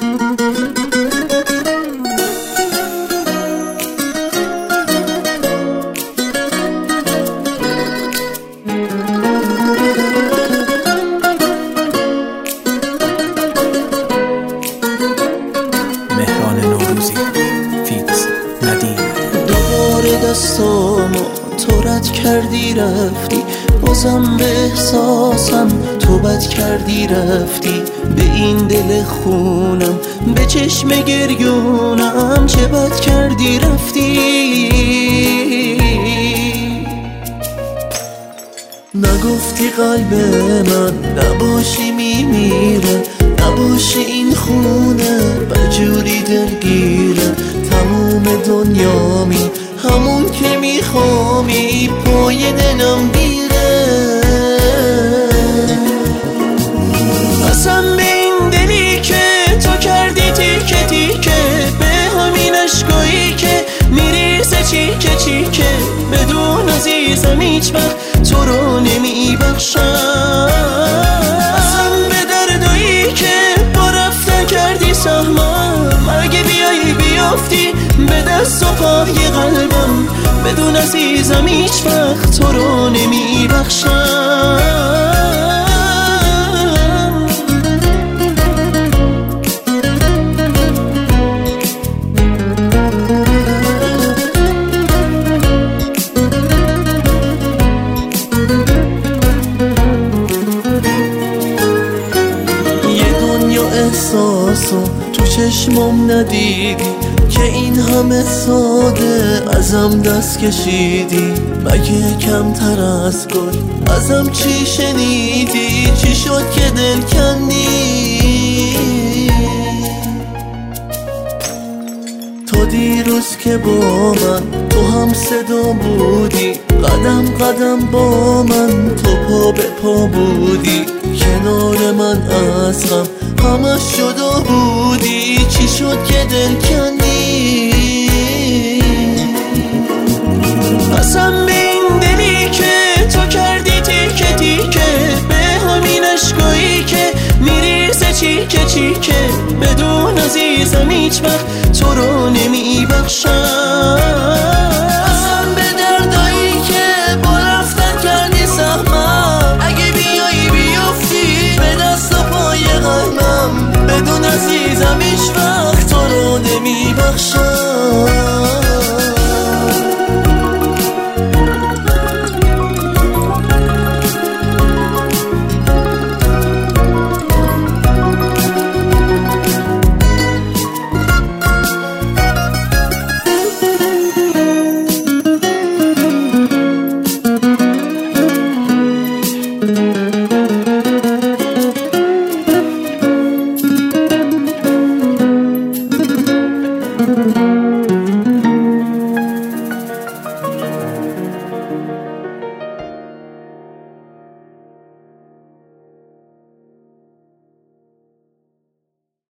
دستامو تو رد کردی رفتی، بازم به احساسم تو بد کردی رفتی. به این دل خونم به چشم گریونم چه بد کردی رفتی. نگفتی قلب من نباشی میمیره، نباشی این خونه بجوری دلگیره. تموم دنیامی همون که میخوامی پای دلم گیره. قسم به این دلی که تو کردی تیکه تیکه، به همین عشقایی که میریزه چیکه چیکه. بدون عزیزم هیچ وقت تو رو نمیبخشم. قسم به دردایی که با رفتن کردی سهمم، اگه بیایی بیافتی به دست و پای قلبم. بدون عزیزم هیچ وقت تو رو نمیبخشم. یه دنیا احساسو تو چشمم ندیدی که این همه ساده ازم دست کشیدی. مگه کمتر از گل ازم چی شنیدی؟ چی شد که دل کندی؟ تو دیروز که با من تو هم صدا بودی، قدم قدم با من تو پا به پا بودی. کنار من از غم همش جدا بودی. چی شد که دل کندی؟ قسم به این دلی که تو کردی تیکه تیکه، به همین عشقایی که میریزه چیکه چیکه. بدون عزیزم هیچ وقت تو رو نمیبخشم. قسم به دردایی که با رفتن کردی سهمم، اگه بیایی بیافتی به دست و پای قلبم. بدون عزیزم هیچ وقت تو رو نمیبخشم.